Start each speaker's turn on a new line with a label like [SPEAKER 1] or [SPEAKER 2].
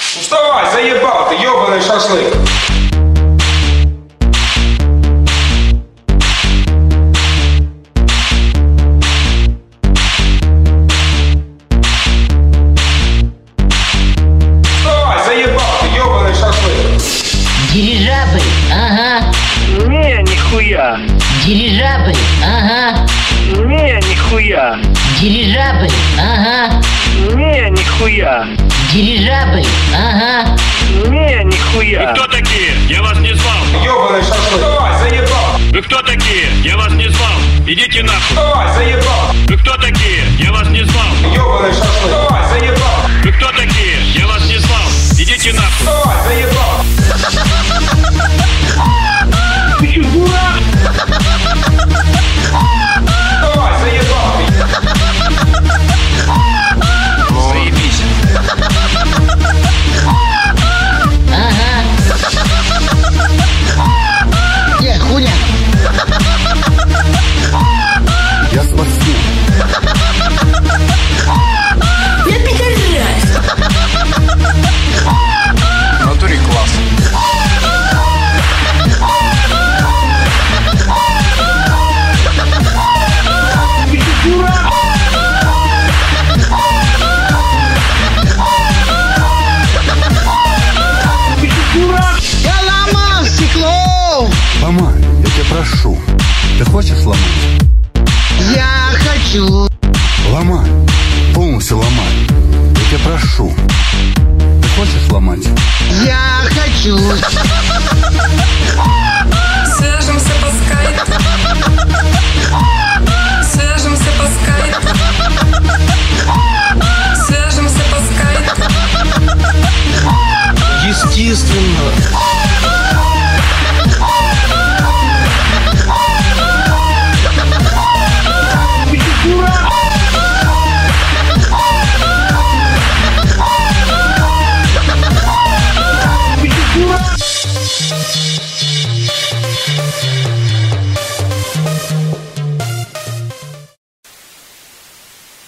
[SPEAKER 1] Вставай, заебал ты, ёбаный шашлык. Вставай, заебал ты, ёбаный шашлык.
[SPEAKER 2] Дирижабль, ага.
[SPEAKER 3] Не, нихуя.
[SPEAKER 2] Дирижабль, ага.
[SPEAKER 3] Не, нихуя.
[SPEAKER 2] Дирижабль, ага.
[SPEAKER 3] Не, нихуя.
[SPEAKER 2] Дирижабль, ага.
[SPEAKER 3] Не, нихуя.
[SPEAKER 4] Вы кто такие? Я вас не звал.
[SPEAKER 1] Ёбаный шашлык. Вставай, заебал.
[SPEAKER 4] Вы кто такие? Я вас не звал. Идите нахуй.
[SPEAKER 1] Вставай, заебал.
[SPEAKER 4] Вы кто такие? Я вас не звал.
[SPEAKER 1] Ёбаный шашлык. Вставай, заебал.
[SPEAKER 4] Вы кто такие? Я вас не звал. Идите нахуй.
[SPEAKER 1] Вставай, заебал.
[SPEAKER 3] Ты что, дурак?
[SPEAKER 1] Вставай, заебал ты.
[SPEAKER 4] Заебись.
[SPEAKER 2] Ага. Хуйня.
[SPEAKER 5] Я спасу.
[SPEAKER 2] Я пидорас.
[SPEAKER 5] В натуре класс.
[SPEAKER 3] Ты что, дурак? Ты что, дурак?
[SPEAKER 2] Я ломал стекло.
[SPEAKER 5] Ломай, я тебя прошу. Ты хочешь сломать?
[SPEAKER 2] Я хочу.
[SPEAKER 5] Ломай. Полностью ломай. Я тебя прошу. Ты хочешь сломать?
[SPEAKER 2] Я хочу.
[SPEAKER 6] Свяжемся по скайпу. Свяжемся по скайпу. Свяжемся по скайпу.
[SPEAKER 7] Естественно.
[SPEAKER 3] Ты что, дурак? Ты что, дурак?